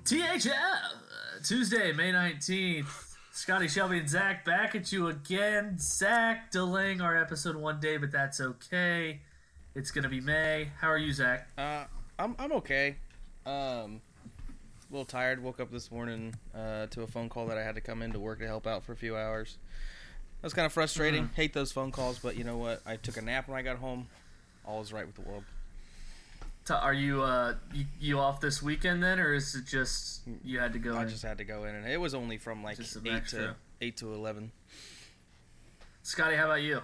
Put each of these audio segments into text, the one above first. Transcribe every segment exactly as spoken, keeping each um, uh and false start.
T H F, uh, Tuesday, May nineteenth. Scotty, Shelby, and Zach back at you again. Zach delaying our episode one day, but that's okay. It's going to be May. How are you, Zach? Uh, I'm I'm okay. Um, a little tired. Woke up this morning uh, to a phone call that I had to come into work to help out for a few hours. That was kind of frustrating. Mm-hmm. Hate those phone calls, but you know what? I took a nap when I got home. All is right with the world. Are you uh you, you off this weekend then, or is it just you had to go? I in? just had to go in, and it was only from like Just some eight extra. to eight to eleven. Scotty, how about you?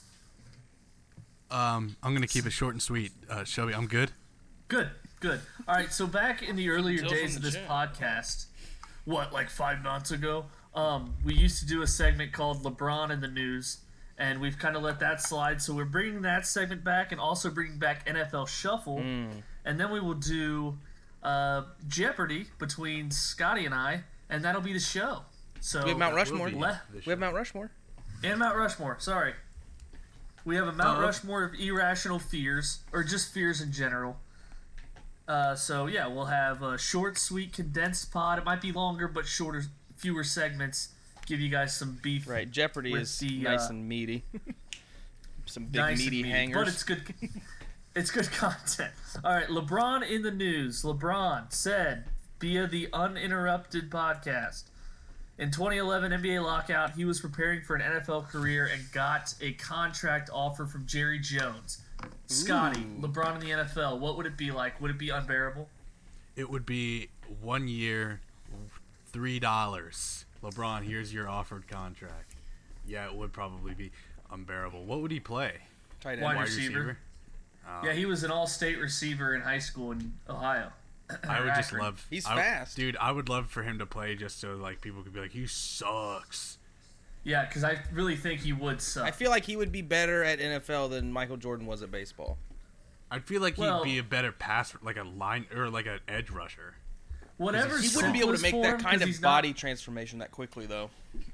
Um, I'm gonna keep it short and sweet. Uh, Shelby, I'm good. Good, good. All right, so back in the earlier Until days from of the this gym. podcast, what, like five months ago, um, we used to do a segment called LeBron in the News, and we've kind of let that slide. So we're bringing that segment back and also bringing back N F L Shuffle, Mm. and then we will do uh, Jeopardy between Scotty and I, and that'll be the show. So We have Mount That will Rushmore. be Le- the We have show. Mount Rushmore. and Mount Rushmore. Sorry, we have a Mount Uh, Rushmore of irrational fears, or just fears in general. Uh, so yeah, we'll have a short, sweet, condensed pod. It might be longer, but shorter, fewer segments. Give you guys some beef. Right. Jeopardy With is the, nice uh, and meaty. Some big Nice and meaty meaty, hangers. but it's good. It's good content. All right, LeBron in the news. LeBron said via the Uninterrupted podcast, in twenty eleven N B A lockout, he was preparing for an N F L career and got a contract offer from Jerry Jones. Scotty, Ooh. LeBron in the N F L, what would it be like? Would it be unbearable? It would be one year, three dollars. LeBron, here's your offered contract. Yeah, it would probably be unbearable. What would he play? Tight end. Wide Wide receiver. receiver. Oh. Yeah, he was an all-state receiver in high school in Ohio. I would just Akron. love. He's I- fast. dude. I would love for him to play just so like people could be like, he sucks. Yeah, because I really think he would suck. I feel like he would be better at N F L than Michael Jordan was at baseball. I feel like Well- he'd be a better passer, like a line or like an edge rusher. Whatever He wouldn't be able to simplest make for that him, kind 'cause of he's not- body transformation that quickly, though.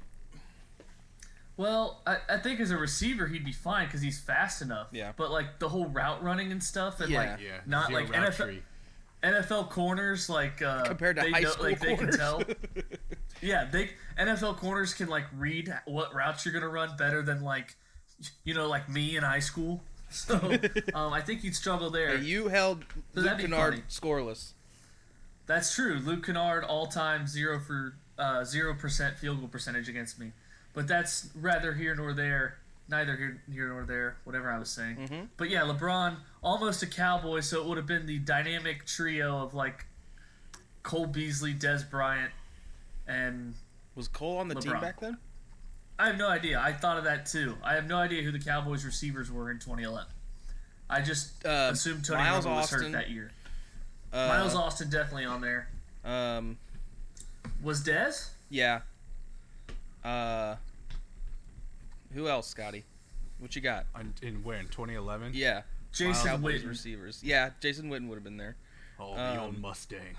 Well, I, I think as a receiver he'd be fine because he's fast enough. Yeah. But like the whole route running and stuff, and Yeah. like Yeah, not zero like route N F L tree. N F L corners, like uh, Compared to they high know, school like they can corners. tell. Yeah, they N F L corners can like read what routes you're gonna run better than like you know like me in high school. So um, I think you'd struggle there. Hey, you held So Luke that'd be Kennard funny. scoreless. That's true. Luke Kennard all time zero for uh, zero percent field goal percentage against me, but that's rather here nor there. Neither here, here nor there. Whatever I was saying. Mhm. But yeah, LeBron almost a Cowboy, so it would have been the dynamic trio of like Cole Beasley, Des Bryant, and Was Cole on the team LeBron. back then? I have no idea. I thought of that too. I have no idea who the Cowboys receivers were in twenty eleven. I just Uh, assumed Tony Miles Romo was hurt Austin. that year. Uh, Miles Austin definitely on there. Um, Was Dez? yeah. Uh, who else, Scotty? What you got? In, in where in twenty eleven? Yeah, Jason Cowboys Witten. receivers. Yeah, Jason Witten would have been there. Oh, the old Um, Mustang.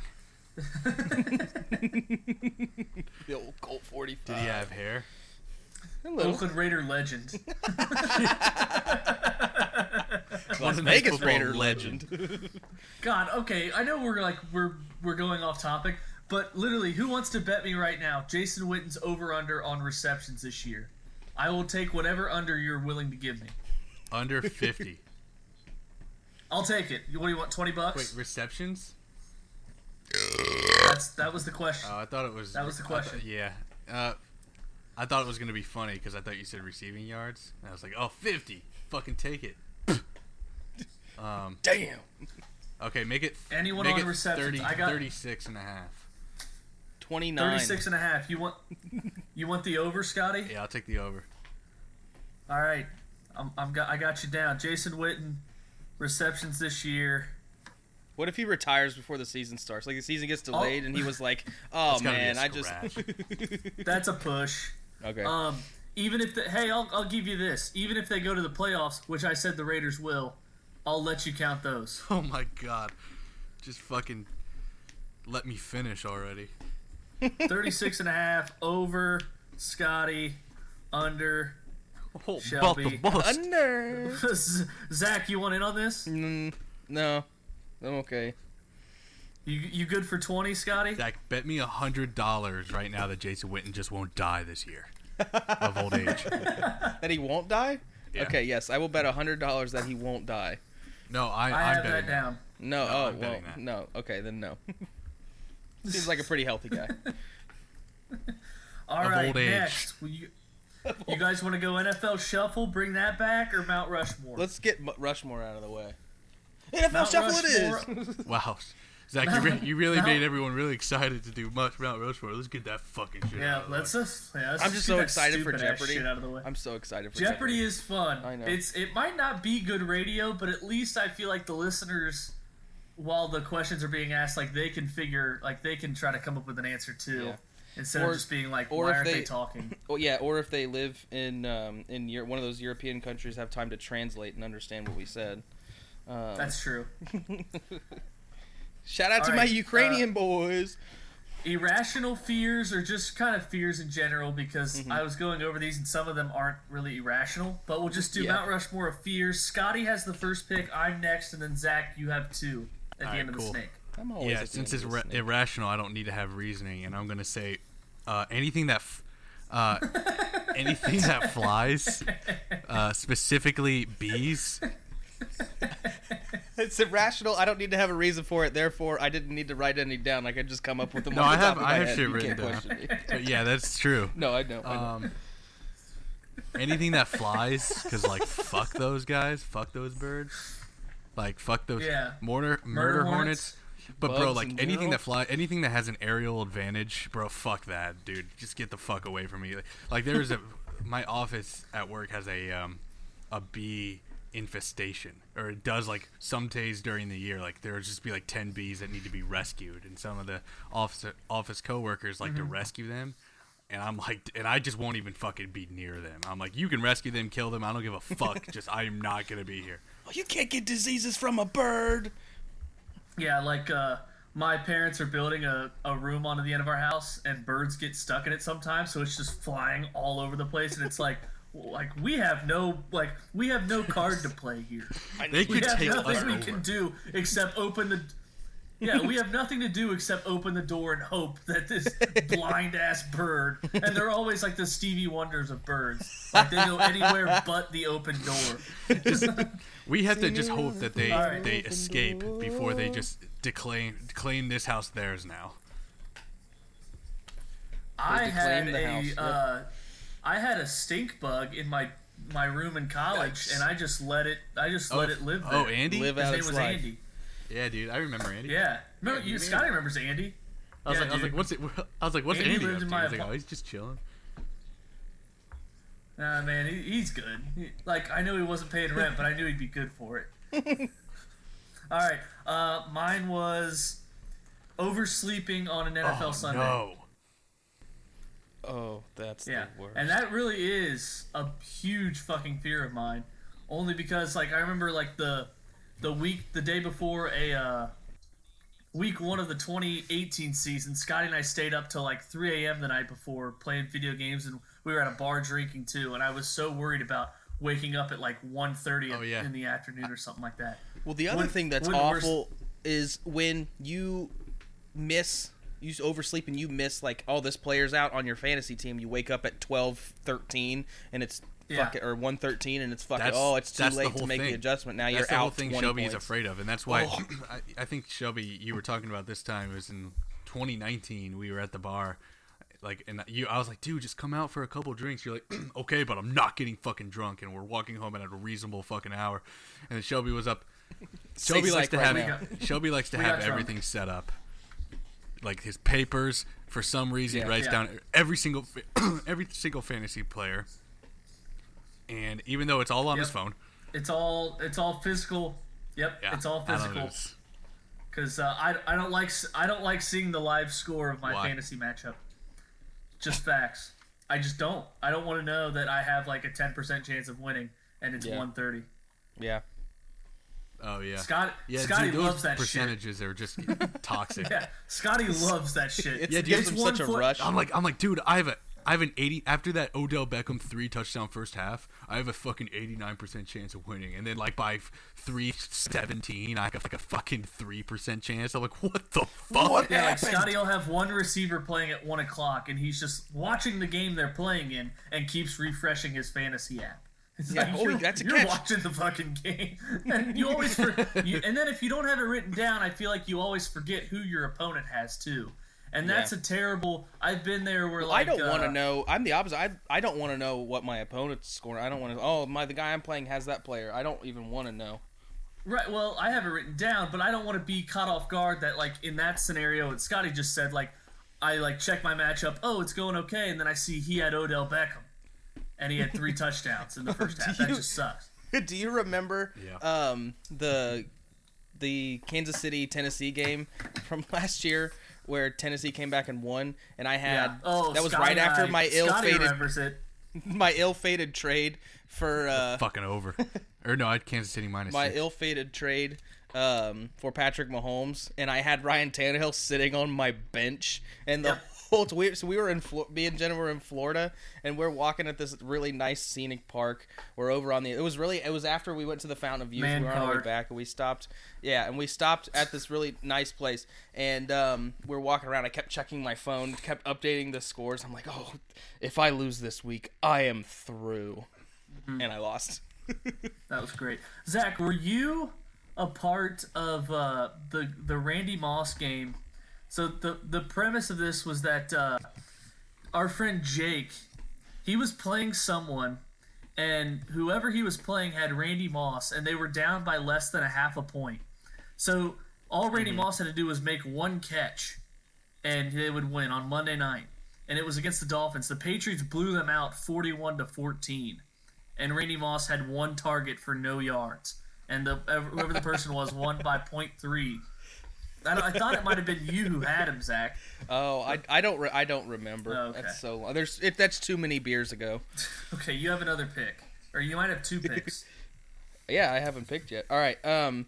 The old Colt forty-five. Did he have hair? A little. Oakland Raider legend. Las Wasn't a Vegas football Raider legend. legend. God, okay, I know we're like we're we're going off topic, but literally, who wants to bet me right now? Jason Witten's over under on receptions this year. I will take whatever under you're willing to give me. Under fifty. I'll take it. What do you want? Twenty bucks? Wait, receptions? That's that was the question. Oh, I thought it was. That was the I thought- question. yeah. Uh, I thought it was gonna be funny because I thought you said receiving yards. And I was like, oh, fifty. Fucking take it. um. Damn. Okay, make it. Anyone make on it receptions? thirty, I got- thirty-six and a half. twenty-nine. Thirty-six and a half. You want you want the over, Scotty? Yeah, I'll take the over. All right, I'm, I'm got I got you down. Jason Witten receptions this year. What if he retires before the season starts? Like the season gets delayed, Oh. and he was like, "Oh It's gotta be a man, I just." scratch. That's a push. Okay. Um, even if the, hey, I'll I'll give you this. Even if they go to the playoffs, which I said the Raiders will, I'll let you count those. Oh my god. Just fucking let me finish already. thirty-six and a half over Scotty, under Oh, Shelby. bust the bust. Under. Zach. You want in on this? Mm, no, I'm okay. You you good for twenty, Scotty? Zach, bet me a hundred dollars right now that Jason Witten just won't die this year of old age. That he won't die? Yeah. Okay, yes, I will bet a hundred dollars that he won't die. No, I, I I'm have betting that down. No, No, oh I'm well, betting that. no. Okay, then no. Seems like a pretty healthy guy. All Of right, old age. next. Will you, you guys want to go N F L Shuffle? Bring that back or Mount Rushmore? Let's get M- Rushmore out of the way. N F L Mount Shuffle Rushmore- it is. Wow, Zach, you, re- you really Mount- made everyone really excited to do much Mount Rushmore. Let's get that fucking shit. Yeah, out of the let's way. just. Yeah, let's I'm just just get so that excited for stupid-ass Jeopardy. Shit out of the way. I'm so excited for Jeopardy Jeopardy. is fun. I know. It's it might not be good radio, but at least I feel like the listeners, while the questions are being asked, like they can figure, like they can try to come up with an answer too, Yeah. instead Or- of just being like, or why if aren't they, they- talking? Well, yeah, or if they live in um, in Euro- one of those European countries, have time to translate and understand what we said. Um, That's true. shout out All to right, my uh, Ukrainian boys. Irrational fears or just kind of fears in general, because Mm-hmm. I was going over these and some of them aren't really irrational, but we'll just do Yeah. Mount Rushmore of fears. Scotty has the first pick, I'm next, and then Zach, you have two at the Alright, end of cool. the snake. I'm always Yeah, at the since end it's of ra- this thing. irrational, I don't need to have reasoning, and I'm gonna say uh, anything that f- uh, anything that flies, uh, specifically bees. It's irrational. I don't need to have a reason for it. Therefore, I didn't need to write any down. I could just come up with them. No, off I the top have of I my have head. shit You written can't down. question me. But yeah, that's true. No, I know. I know. Um, anything that flies, because like fuck those guys, fuck those birds, like fuck those Yeah. mortar murder, Murder hornets. hornets. But bro, Bugs like in anything general. that fly, anything that has an aerial advantage, bro, fuck that, dude. Just get the fuck away from me. Like there's a, my office at work has a um, a bee infestation, or it does like some days during the year. Like there would just be like ten bees that need to be rescued, and some of the office office coworkers like to rescue them. And I'm like, and I just won't even fucking be near them. I'm like, you can rescue them, kill them. I don't give a fuck. Just I am not gonna be here. Oh, you can't get diseases from a bird. Yeah, like uh, my parents are building a, a room onto the end of our house, and birds get stuck in it sometimes, so it's just flying all over the place, and it's like, like we have no like we have no card to play here. They We could have take us nothing we over. can do except open the. Yeah, we have nothing to do except open the door and hope that this blind ass bird, and they're always like the Stevie Wonders of birds, like they go anywhere but the open door. We have to just hope that they All right. they escape before they just declaim claim this house theirs now. I had declaim the a house, yep. uh, I had a stink bug in my my room in college, Yikes. and I just let it I just let it live there. Oh, Andy? Live His out name its was life. Andy. Yeah, dude, I remember Andy. Yeah, remember Yeah, you? dude. Scotty remembers Andy. I was Yeah, like, I was dude. like, what's it? I was like, what's Andy Andy, lived up in to? my He's like, apart- oh, he's just chilling. Nah, man, he, he's good. He- like I knew he wasn't paying rent, but I knew he'd be good for it. All right, uh, mine was oversleeping on an N F L Oh Sunday. no! Oh, that's Yeah, the worst. and that really is a huge fucking fear of mine. Only because, like, I remember, like the the week, the day before a uh, week one of the twenty eighteen season, Scotty and I stayed up till like three a.m. the night before playing video games, and we were at a bar drinking too. And I was so worried about waking up at like one thirty Oh, yeah. in the afternoon or something like that. Well, the other When- thing that's when we're- awful is when you miss, you oversleep and you miss, like, oh, this player's out on your fantasy team. You wake up at twelve thirteen and it's Yeah. fuck it, or one thirteen and it's fucking, That's- oh, it's too that's the late to whole make the thing. adjustment. Now That's you're the whole out thing twenty Shelby points. is afraid of, and that's why Oh. I, I think Shelby, you were talking about this time. It was in twenty nineteen. We were at the bar, like, and you, I was like, dude, just come out for a couple drinks. You're like, okay, but I'm not getting fucking drunk, and we're walking home at a reasonable fucking hour. And then Shelby was up. Shelby Safe likes to psych have right now. Shelby likes to We have got drunk. everything set up, like his papers. For some reason, Yeah. he writes Yeah. down every single fa- every single fantasy player, and even though it's all on his Yep. phone, It's all it's all physical. Yep, yeah, it's all I don't know, physical. it's- Because uh, I, I don't like s- I don't like seeing the live score of my Why? fantasy matchup. Just facts. I just don't. I don't want to know that I have like a ten percent chance of winning and it's Yeah. one thirty. Yeah. Oh yeah. Scott Yeah, Scotty dude, those loves that shit. percentages are just toxic. Yeah, Scotty loves that shit. It Yeah, dude, gives it's him one such a foot- rush. I'm like, I'm like, dude, I have a, I have an eighty after that Odell Beckham three touchdown first half. I have a fucking eighty-nine percent chance of winning, and then like by three seventeen, I have like a fucking three percent chance. I'm like, what the fuck? What Yeah, like happened? Scotty will have one receiver playing at one o'clock, and he's just watching the game they're playing in and keeps refreshing his fantasy app. It's Yeah, like, oh, you're, that's a you're catch. watching the fucking game, and you always for, you, and then if you don't have it written down, I feel like you always forget who your opponent has too, and that's Yeah. a terrible. I've been there where I like don't want uh, to know. I'm the opposite. I I don't want to know what my opponent's scoring. I don't want to. Oh, my the guy I'm playing has that player. I don't even want to know. Right, well, I have it written down, but I don't want to be caught off guard that, like, in that scenario, what Scotty just said, like, I, like, check my matchup, oh, it's going okay, and then I see he had Odell Beckham, and he had three touchdowns in the first half. That you- just sucks. Do you remember Yeah. um, the the Kansas City Tennessee game from last year where Tennessee came back and won, and I had Yeah. Oh, that was Scotty right after and I- my Scotty ill-fated remembers it. my ill-fated trade for uh, Fucking over. Or no, I had Kansas City minus my six. ill-fated trade um, for Patrick Mahomes, and I had Ryan Tannehill sitting on my bench, and the Yep. whole we, so we were in Flo- me and Jenna were in Florida, and we're walking at this really nice scenic park. We're over on the. It was really. It was after we went to the Fountain of Youth. Man we were on our way card. back, and we stopped. Yeah, and we stopped at this really nice place, and um, we were walking around. I kept checking my phone, kept updating the scores. I'm like, oh, if I lose this week, I am through, Mm-hmm. and I lost. That was great. Zach, were you a part of uh, the the Randy Moss game? So the the premise of this was that uh, our friend Jake, he was playing someone, and whoever he was playing had Randy Moss, and they were down by less than a half a point. So all Randy Moss had to do was make one catch, and they would win on Monday night. And it was against the Dolphins. The Patriots blew them out forty-one to fourteen. And Randy Moss had one target for no yards, and the whoever the person was won by point three. I, don't- I thought it might have been you who had him, Zach. Oh, I, I don't re- I don't remember. Oh, okay. That's so long. There's if that's too many beers ago. Okay, you have another pick, or you might have two picks. Yeah, I haven't picked yet. All right. Um,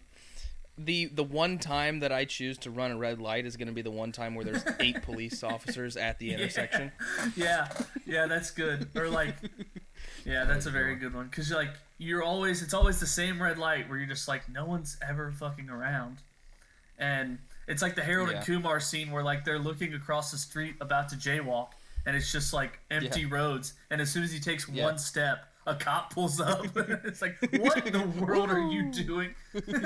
the the one time that I choose to run a red light is going to be the one time where there's eight police officers at the intersection. Yeah, yeah, that's good. Or like, yeah, that's a very good one because like you're always it's always the same red light where you're just like no one's ever fucking around, and it's like the Harold Yeah. and Kumar scene where like they're looking across the street about to jaywalk, and it's just like empty Yeah. roads, and as soon as he takes Yeah. one step, a cop pulls up. It's like, what in the world are you doing?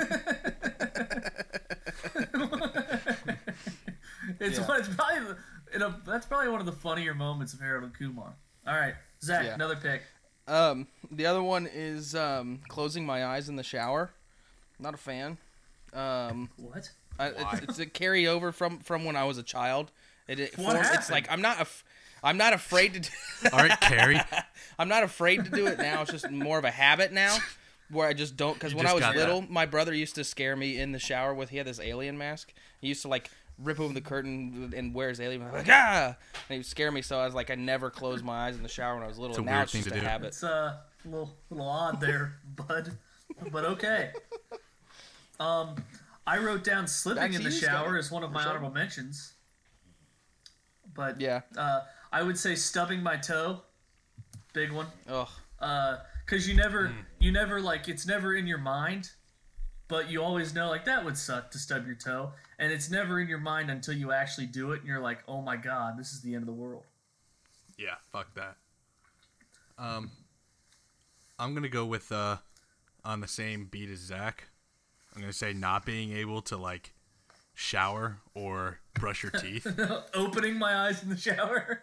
It's, Yeah. one, it's probably the- you know, that's probably one of the funnier moments of Harold and Kumar. All right, Zach, Yeah. another pick. Um, the other one is um, closing my eyes in the shower. Not a fan. Um, What? I, Why? it's, it's a carryover from, from when I was a child. It, it What formed- happened? It's like I'm not af- I'm not afraid to. Do- All right, Carrie. I'm not afraid to do it now. It's just more of a habit now, where I just don't. Because You when I just was got little, my brother used to scare me in the shower with. He had this alien mask. He used to like rip open the curtain and wear his alien mask. Like ah, and he would scare me. So I was like, I never closed my eyes in the shower when I was little. It's a and now weird it's thing just to a do. habit. It's uh, a little, little odd there, bud. But okay. Um, I wrote down slipping Back to in the you, shower Scotty. as one of my Sure. honorable mentions. But Yeah. uh, I would say stubbing my toe, big one. Ugh. Because you never, you never like it's never in your mind, but you always know like that would suck to stub your toe, and it's never in your mind until you actually do it, and you're like, oh my god, this is the end of the world. Yeah, fuck that. Um, I'm gonna go with uh, on the same beat as Zach. I'm gonna say not being able to like shower or brush your teeth. Opening my eyes in the shower.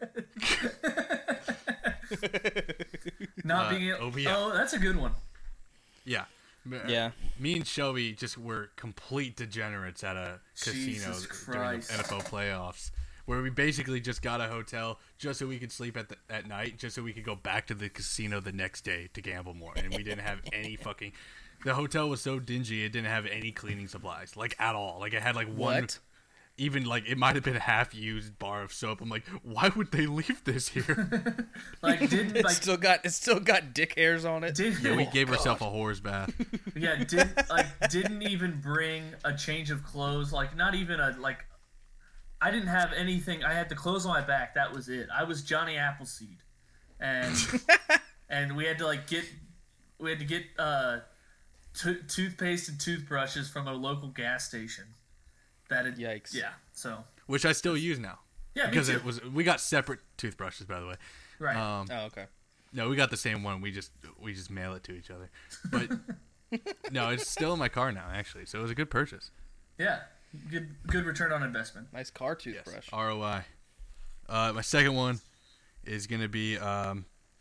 Not Uh, being able. oh, yeah. Oh, that's a good one. Yeah. M- Yeah. Me and Shelby just were complete degenerates at a casino Jesus during Christ. the N F L playoffs, where we basically just got a hotel just so we could sleep at the, at night, just so we could go back to the casino the next day to gamble more, and we didn't have any fucking. The hotel was so dingy; it didn't have any cleaning supplies, like at all. Like it had like one. What? Even like it might have been a half-used bar of soap. I'm like, why would they leave this here? Like didn't It's like still got it's still got dick hairs on it. did Yeah, we gave ourselves a whore's bath. yeah didn't like didn't even bring a change of clothes, like not even a like I didn't have anything. I had the clothes on my back. That was it. I was Johnny Appleseed, and and we had to like get we had to get uh, to- toothpaste and toothbrushes from a local gas station. That had, Yikes. Yeah. So. Which I still use now. Yeah, because me too. it was we got separate toothbrushes, by the way. Right. Um, Oh, okay. no, we got the same one. We just we just mail it to each other. But no, it's still in my car now, actually. So it was a good purchase. Yeah. Good good return on investment. Nice car Yes, toothbrush. R O I. Uh, my second one is gonna be um,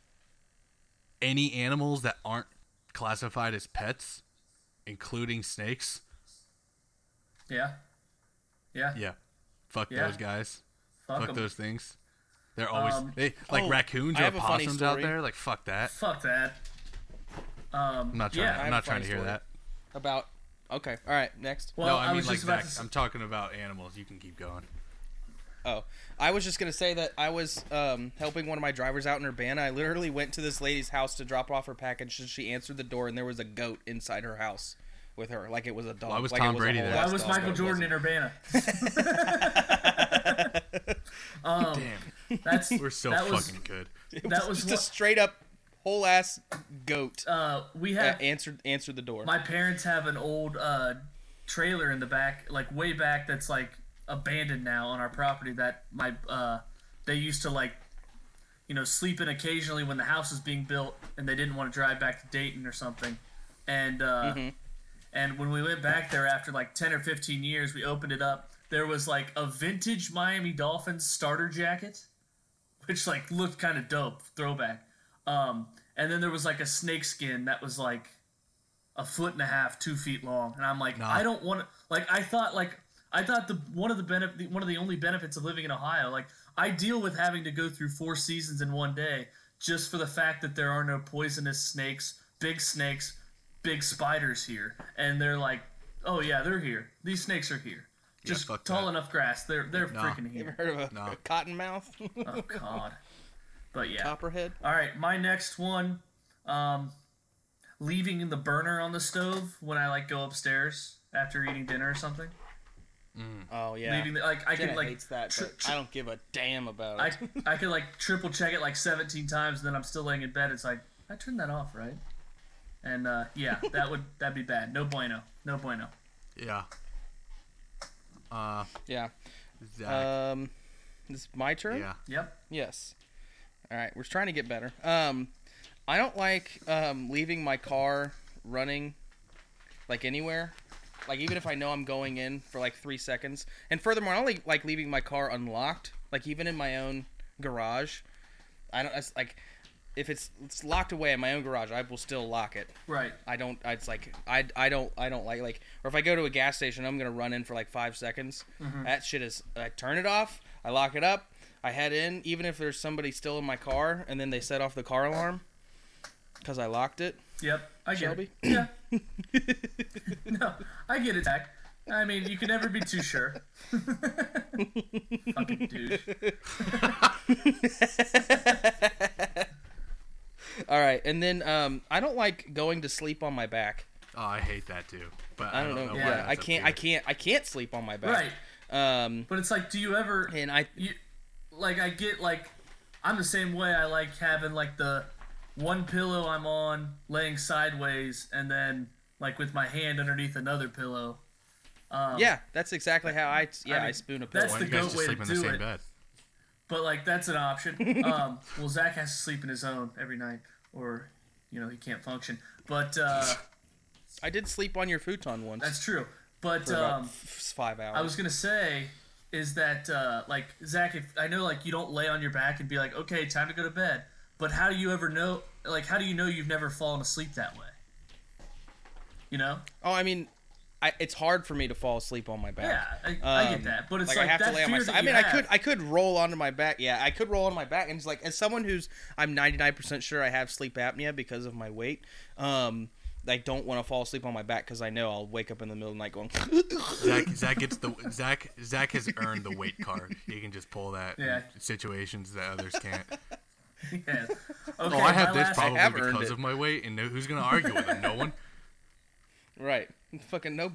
any animals that aren't classified as pets, including snakes. Yeah. Yeah. Yeah, fuck Yeah. those guys. Fuck, Fuck 'em. those things. They're always Um, they like oh, raccoons I or have a funny possums out story. there. Like fuck that. Fuck that. Um, I'm not trying. yeah. to, I have I'm a not trying funny to hear story. that. About. Okay. All right. Next. Well, no, I, mean was like just about Zach. to s- I'm talking about animals. You can keep going. Oh, I was just gonna say that I was um, helping one of my drivers out in Urbana. I literally went to this lady's house to drop off her package, and she answered the door, and there was a goat inside her house with her, like it was a dog. Why was like Tom it was a Brady whole there? Why ass was dog, Michael but it Jordan in wasn't. Urbana? um, Damn, that's we're so that was, fucking good. It that was just what- a straight up whole ass goat. Uh, we Uh, have answered answered the door. my parents have an old uh, trailer in the back, like way back, that's like abandoned now on our property. That my uh, they used to like, you know, sleep in occasionally when the house was being built, and they didn't want to drive back to Dayton or something. And uh, Mhm. and when we went back there after like ten or fifteen years, we opened it up. There was like a vintage Miami Dolphins starter jacket, which like looked kind of dope, throwback. Um, and then there was like a snake skin that was like a foot and a half, two feet long, and I'm like, Nah. I don't want to. Like, I thought, like, I thought the one of the benefit, one of the only benefits of living in Ohio, like, I deal with having to go through four seasons in one day just for the fact that there are no poisonous snakes, big snakes, big spiders here, and they're like, oh yeah, they're here. These snakes are here. Yeah, Just fuck tall that. enough grass. They're they're Nah. freaking You ever here. heard of a, No. a cottonmouth? Oh god. But yeah. Copperhead? All right, my next one, um, leaving the burner on the stove when I like go upstairs after eating dinner or something. Oh yeah. Leaving the, like I Jenna could like hates that, tri- but tri- I don't give a damn about I it. I could like triple check it like seventeen times, and then I'm still laying in bed. It's like I turned that off, right? And uh, yeah, that would that'd be bad. No bueno. No bueno. Yeah. Uh, yeah. Zach. Um, it's my turn. yeah. Yep. Yes. All right, we're trying to get better. Um, I don't like um, leaving my car running, like anywhere. Like even if I know I'm going in for like three seconds. And furthermore, I don't like, like leaving my car unlocked. Like even in my own garage, I don't. It's like if it's it's locked away in my own garage, I will still lock it. Right. I don't. It's like I, I don't I don't like like or if I go to a gas station, I'm gonna run in for like five seconds. That shit is. I turn it off. I lock it up. I head in, even if there's somebody still in my car, and then they set off the car alarm because I locked it. Yep. I get Shelby? it. Yeah. No, I get it, Zach. I mean, you can never be too sure. Fucking douche. All right, and then um, I don't like going to sleep on my back. Oh, I hate that too. But I don't know. why Yeah, Yeah, I that's a can't. fear. I can't. I can't sleep on my back. Right. Um, But it's like, do you ever? and I. You, like, I get like, I'm the same way. I like having like the one pillow I'm on laying sideways, and then like with my hand underneath another pillow. Um, Yeah, that's exactly how I. Yeah, I, mean, spoon a pillow. that's Why the don't you guys goat just way sleep to in the do same it. bed? But like that's an option. um, well, Zach has to sleep in his own every night, or you know he can't function. But uh, I did sleep on your futon once that's true. But for about um, f- five hours. I was gonna say is that uh, like Zach, if I know like you don't lay on your back and be like, okay, time to go to bed. But how do you ever know? Like, how do you know you've never fallen asleep that way? You know? Oh, I mean, I, it's hard for me to fall asleep on my back. Yeah, I, I get Um, that. But it's like, like, I have that to lay on my fear side. that I mean, you I have. could I could roll onto my back. Yeah, I could roll on my back, and it's like as someone who's I'm ninety-nine percent sure I have sleep apnea because of my weight. Um, I don't want to fall asleep on my back because I know I'll wake up in the middle of the night going. Zach, Zach gets the Zach. Zach has earned the weight card. He can just pull that Yeah. in situations that others can't. Yeah. Okay, Oh, I have my this last- probably have earned because it. of my weight, and no, who's gonna argue with him? No one. Right, fucking nobody.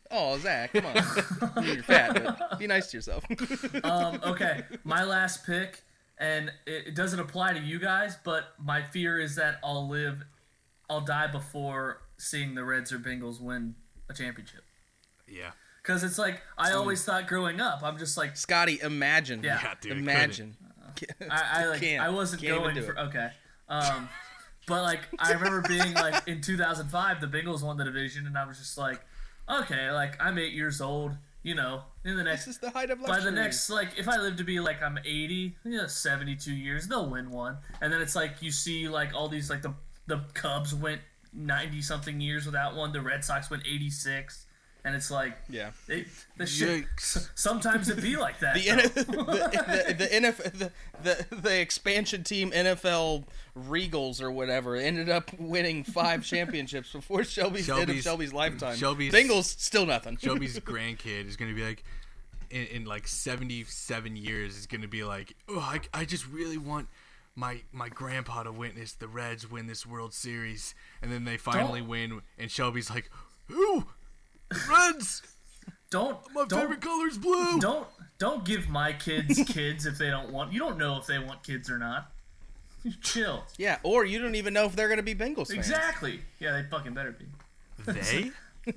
Oh, Zach, come on. I mean, you're fat, but be nice to yourself. Um, okay, my last pick, and it, it doesn't apply to you guys, but my fear is that I'll live, I'll die before seeing the Reds or Bengals win a championship. Yeah. Because it's like, I always thought growing up, I'm just like, Scotty, imagine. Yeah. Yeah, dude. Imagine. I, I like, Can't. I wasn't Can't even going do for, it. okay. Um, but like, I remember being like, in two thousand five, the Bengals won the division, and I was just like, okay, like, I'm eight years old, you know, in the next, This is the height of by luxury. the next, like, if I live to be like, I'm eighty, you know, seventy-two years, they'll win one. And then it's like, you see like all these, like the, the Cubs went ninety something years without one, the Red Sox went eighty-six. And it's like, Yeah. they, the shit. Yikes. Sometimes it be like that. The, though. the, the, the, N F L, the, the the expansion team N F L Regals or whatever ended up winning five championships before Shelby's, end of Shelby's- Shelby's lifetime. Shelby's- Bengals still nothing. Shelby's grandkid is gonna be like, in, in like seventy-seven years, is gonna be like, oh, I, I just really want my my grandpa to witness the Reds win this World Series, and then they finally Don't- win, and Shelby's like, who? The Reds. Don't My don't, favorite color's blue. Don't don't give my kids kids if they don't want. You don't know if they want kids or not. Chill. Yeah, or you don't even know if they're going to be Bengals fans. Exactly. Yeah, they fucking better be. They?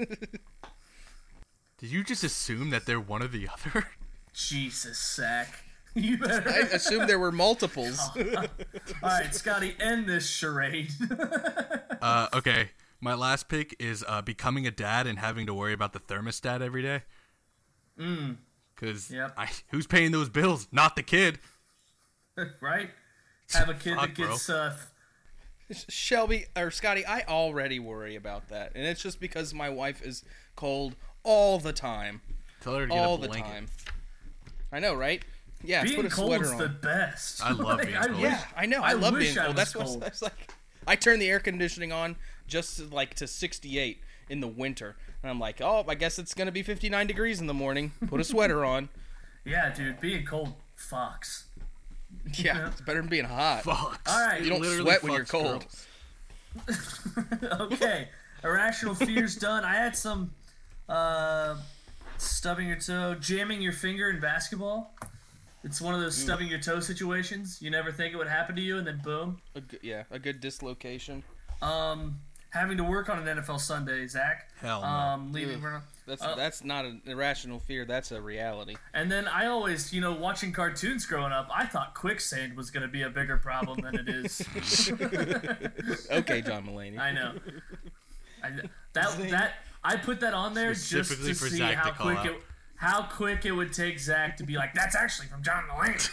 Did you just assume that they're one or the other? Jesus, Zach. You better. I assume there were multiples. All right, Scotty, end this charade. Uh, okay. My last pick is uh, becoming a dad and having to worry about the thermostat every day. Mm. Because Yep. who's paying those bills? Not the kid. Right? Have a kid Fuck, that gets bro. uh, Shelby or Scotty, I already worry about that, and it's just because my wife is cold all the time, Tell her to get all a the blanket. time. I know, right? Yeah, being put a cold's sweater the on. best. I love Like, being I cold. wish- Yeah, I know. I, I love wish being I cold. was That's what cold. it's like. I turn the air conditioning on just to, like to sixty-eight in the winter, and I'm like, oh, I guess it's gonna be fifty-nine degrees in the morning. Put a sweater on. Yeah, dude, being cold fucks. Yeah, it's better than being hot. Fuck. All right. You don't Literally sweat when you're fucks cold. girls. Okay, irrational fears done. I had some uh, stubbing your toe, jamming your finger in basketball. It's one of those stubbing your toe situations. You never think it would happen to you, and then boom. A good, yeah, a good dislocation. Um, having to work on an N F L Sunday, Zach. Hell no. Um, leaving. Ugh. That's Uh, that's not an irrational fear. That's a reality. And then I always, you know, watching cartoons growing up, I thought quicksand was going to be a bigger problem than it is. Okay, John Mulaney. I know. I, that that I put that on there just to Specifically for see Zach how to call quick out. it how quick it would take Zach to be like, that's actually from John Mulaney.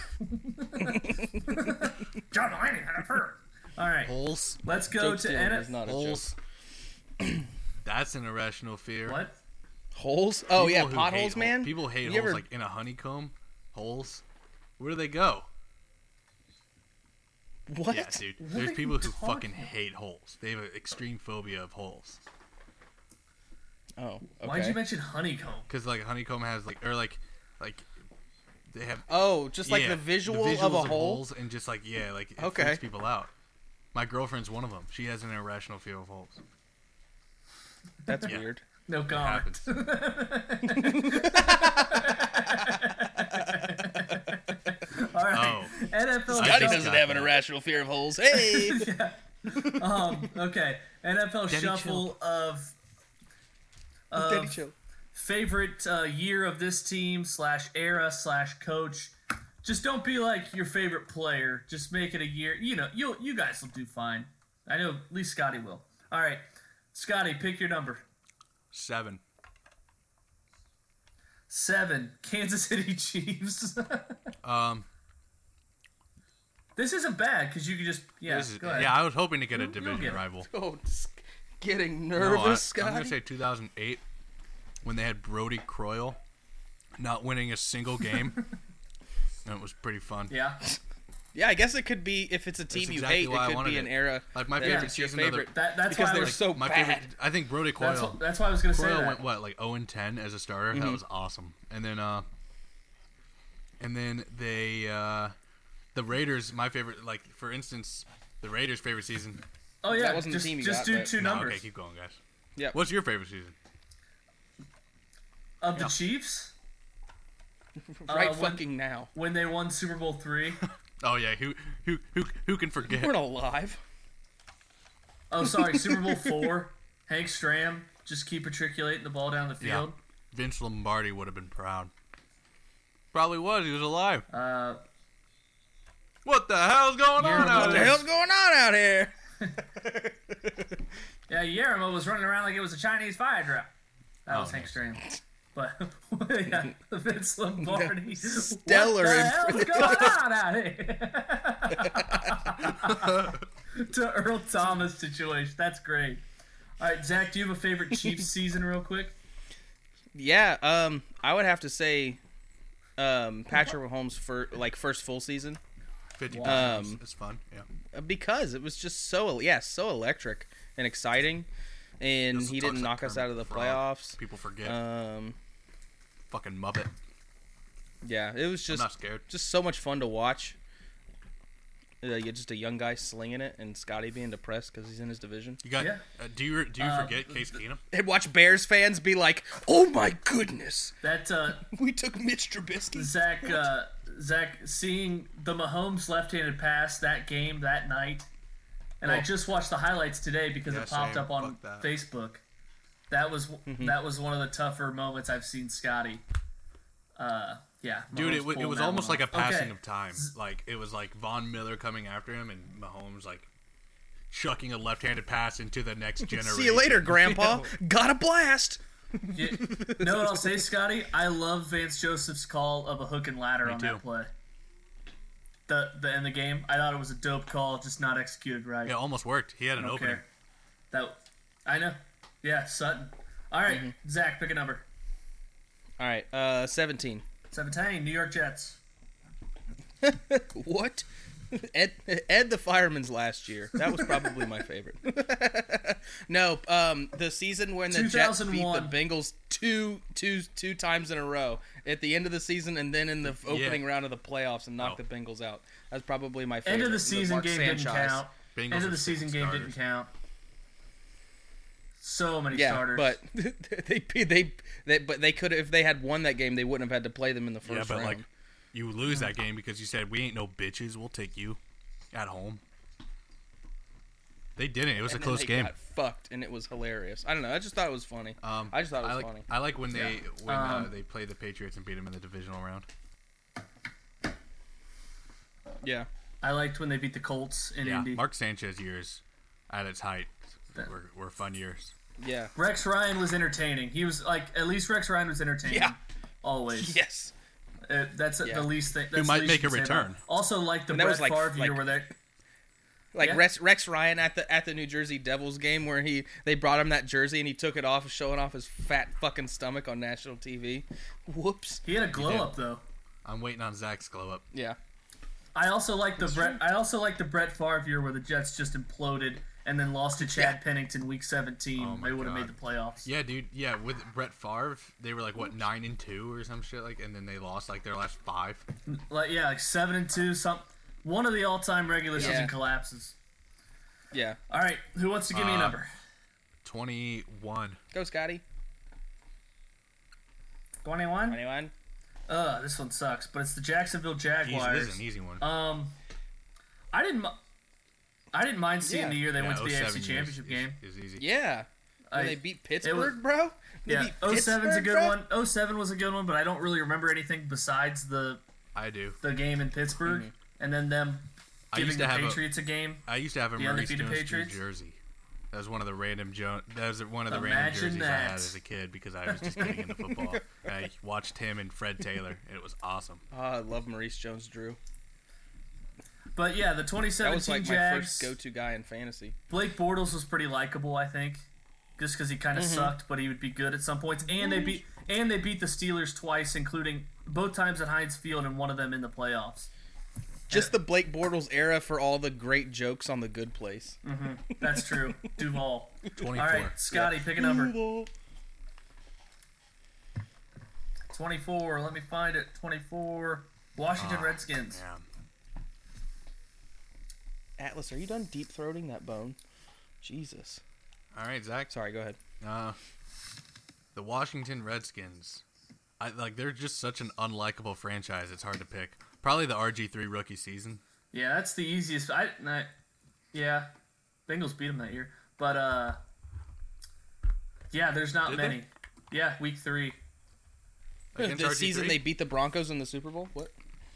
John Mulaney had a fur. All right, Holes. let's go Joke to stealing N is F L. not a joke. Holes. That's an irrational fear. What? Holes? Oh People yeah, who potholes, hate man. hole- People hate You holes ever- like in a honeycomb. Holes. Where do they go? What? Yeah, dude. What There's are people you who talking fucking about? hate holes. They have an extreme phobia of holes. Oh, okay. Why'd you mention honeycomb? Cause like honeycomb has like or like like they have Oh, just like yeah, the visual visuals of a hole. holes and just like yeah like it Okay. freaks people out. My girlfriend's one of them. She has an irrational fear of holes. That's Yeah. weird. No It comment. happens. All right, Oh. N F L. I Scotty just doesn't got have an that. irrational fear of holes. Hey. Um, okay, N F L Daddy shuffle of Daddy of chill. favorite uh, year of this team slash era slash coach. Just don't be like your favorite player. Just make it a year. You know, you you guys will do fine. I know at least Scotty will. All right, Scotty, pick your number. Seven. Seven. Kansas City Chiefs. Um. This isn't bad because you could just yeah. this is, go ahead. yeah, I was hoping to get a You'll- you'll division get it. rival. Oh, just getting No, nervous, I, Scotty. I'm gonna say two thousand eight when they had Brody Croyle not winning a single game. And it was pretty fun. Yeah. Yeah, I guess it could be if it's a team That's you exactly hate. why I It could wanted be an it. era. Like my that favorite it's your season of the- favorite That that's because why I they're was, so My bad. favorite, I think Brody that's, Croyle. that's why I was gonna say Croyle that. went what like zero and ten as a starter. Mm-hmm. That was awesome. And then uh, and then they uh, the Raiders. My favorite, like for instance, the Raiders' favorite season. Oh yeah, That wasn't the just, team you just got, do but- two No, numbers. okay, keep going, guys. Yeah. What's your favorite season? Of the Yeah. Chiefs? right Uh, when- fucking now. When they won Super Bowl three? Oh yeah, who who who who can forget? You weren't alive. Oh, sorry, Super Bowl four. Hank Stram just keep matriculating the ball down the Yeah. field. Vince Lombardi would have been proud. Probably was. He was alive. Uh, What the hell's going Yeah, on out what What the there? hell's going on out here? yeah, Yermo was running around like it was a Chinese fire drill. That Oh, was Hank nice. Stram. But yeah, Vince Lombardi. Stellar What the imp- hell's going on out here? To Earl Thomas situation. That's great. All right, Zach, do you have a favorite Chiefs season, real quick? Yeah, um, I would have to say, um, Patrick Mahomes for like first full season. Fifty Um, pounds. It's fun. Yeah. Because it was just so yeah so electric and exciting, and Also he talks didn't like knock us Kermit out of the the Frog. playoffs. People forget. Um, Fucking Muppet. yeah, it was I'm just not scared. just so much fun to watch. Uh, you're just a young guy slinging it, and Scotty being depressed because he's in his division. You got? Yeah. Uh, do you do you Uh, forget Case Keenum? And watch Bears fans be like, "Oh my goodness, That uh, we took Mitch Trubisky." Zach, uh, Zach, seeing the Mahomes left-handed pass that game that night, and I Oh. just watched the highlights today because Yeah, it popped same. up on Fuck that. Facebook. That was that was one of the tougher moments I've seen Scotty. Uh, yeah, Dude, Mahomes it, wa- it pulling was that almost one like a off. passing Okay. of time. Like it was like Von Miller coming after him and Mahomes like chucking a left-handed pass into the next generation. See you later, Grandpa. Got a blast. Yeah. Know what I'll say, Scotty? I love Vance Joseph's call of a hook and ladder Me on too. that play. The the in the game, I thought it was a dope call, just not executed right. Yeah, it almost worked. He had an Don't opening. care. That I know. Yeah, Sutton. All right, Mm-hmm. Zach, pick a number. All right, uh, seventeen. Seventeen, New York Jets. What? Ed, Ed the Fireman's last year. That was probably my favorite. No, um, the season when the Jets beat the two thousand one. Bengals two, two, two times in a row at the end of the season, and then in the opening round of the playoffs, and knocked Oh. the Bengals out. That's probably my favorite. End of the season Mark game Sanchez. didn't count. Bengals End of are the season six game starters. didn't count. So many Yeah, starters. but they, they they but they could if they had won that game, they wouldn't have had to play them in the first Yeah, but round. like you lose that game because you said we ain't no bitches. We'll take you at home. They didn't. It was And a then close they game. got fucked, and it was hilarious. I don't know. I just thought it was funny. Um, I just thought it was I like, funny. I like when they Yeah. when uh, Um, they played the Patriots and beat them in the divisional round. Yeah. I liked when they beat the Colts in Yeah, Indy. Mark Sanchez years at its height That- were, were fun years. Yeah. Rex Ryan was entertaining. He was like, at least Rex Ryan was entertaining. Yeah. Always. Yes. Uh, that's Yeah. the least thing. That's the might least make you a can say about return. it. Also, like the And that Brett was, like- Favre year like- where they Like Yeah. Rex, Rex Ryan at the at the New Jersey Devils game where he they brought him that jersey and he took it off, showing off his fat fucking stomach on national T V. Whoops. he had a glow did. up though. I'm waiting on Zach's glow up. Yeah. I also like the Brett. I also like the Brett Favre year where the Jets just imploded and then lost to Chad Pennington week seventeen. Oh my they would have God. made the playoffs. Yeah, dude. Yeah, with Brett Favre, they were like what nine and two or some shit like, and then they lost like their last five. Like yeah, like seven and two. Some one of the all-time regular season Yeah. collapses. Yeah. All right, who wants to give me a Uh, number? Twenty-one. Go Scotty. Twenty-one. Anyone? Uh, this one sucks, but it's the Jacksonville Easy, Jaguars. this is an easy one. Um, I didn't. mi- I didn't mind seeing Yeah. the year they Yeah, went to the A F C 07 years Championship is- game. Is easy. Yeah. When I- they beat Pittsburgh, was- bro. They Yeah, beat oh seven's a Pittsburgh, good bro? one. oh seven was a good one, but I don't really remember anything besides the I do. the game in Pittsburgh Mm-hmm. and then them I giving used the to have a- Patriots a, game. I used to have a The Maurice undefeated Jones Patriots? jersey. That was one of the random jo- That was one of the random Imagine jerseys I that. had as a kid because I was just getting into football. And I watched him and Fred Taylor, and it was awesome. Oh, I love Maurice Jones-Drew. But yeah, the twenty That was seventeen like my Jags. first go-to guy in fantasy. Blake Bortles was pretty likable, I think, just because he kind of Mm-hmm. sucked, but he would be good at some points. And they beat and they beat the Steelers twice, including both times at Heinz Field and one of them in the playoffs. Just the Blake Bortles era for all the great jokes on The Good Place. That's true. Duval. twenty-four. All right, Scotty, pick a number. twenty-four. Let me find it. twenty-four. Washington Ah, Redskins. Yeah. Atlas, are you done deep throating that bone? Jesus. All right, Zach. Sorry, go ahead. Uh, the Washington Redskins I like they're just such an unlikable franchise. It's hard to pick. Probably the R G three rookie season. Yeah, that's the easiest. I, I yeah, Bengals beat them that year, but uh, yeah, there's not Did many. Yeah, week three. Against This season R G three? they beat the Broncos in the Super Bowl. What?